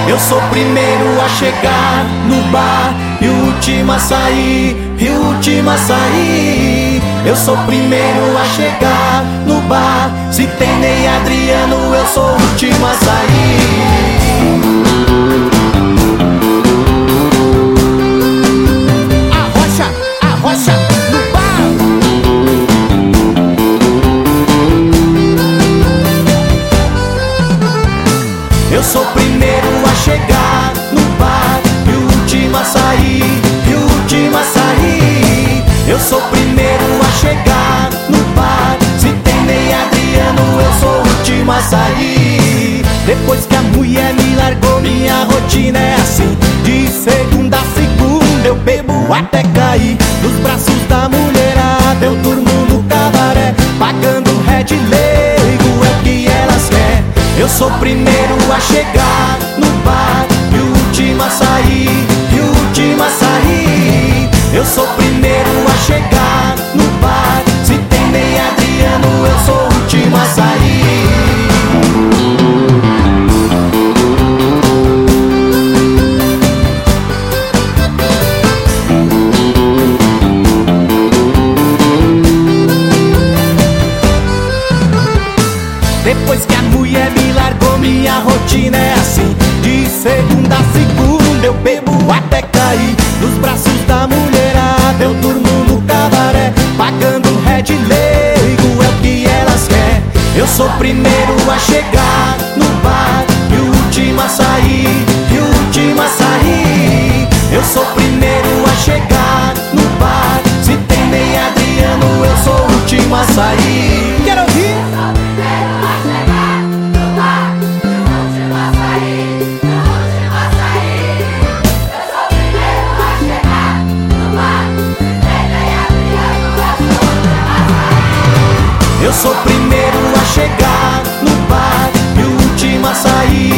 Eu sou o primeiro a chegar no bar e o último a sair, e o último a sair. Eu sou o primeiro a chegar no bar. Se tem Ney e Adriano, eu sou o último a sair. Arrocha no bar. Eu sou o primeiro a chegar no bar e o último a sair, e o último a sair. Eu sou o primeiro a chegar no bar. Se tem Ney e Adriano, eu sou o último a sair. Depois que a mulher me largou, minha rotina é assim. De segunda a segunda eu bebo até cair. Nos braços da mulherada eu durmo no cabaré, pagando Red Leigo, é o que elas querem. Eu sou o primeiro a chegar no bar e o último a sair, e o último a sair. Eu sou o primeiro a chegar no bar. Se tem Ney e Adriano, eu sou o último a sair. Depois que a mulher me largou, minha rotina é assim. De segunda a segunda eu bebo até cair. Nos braços da mulherada eu durmo no cabaré, pagando Red Leigo, é o que elas querem. Eu sou o primeiro a chegar no bar e o último a sair, e o último a sair. Eu sou o primeiro a chegar no bar. Se tem Ney e Adriano, eu sou o último a sair. Quero ouvir? Eu sou o primeiro a chegar no bar e o último a sair,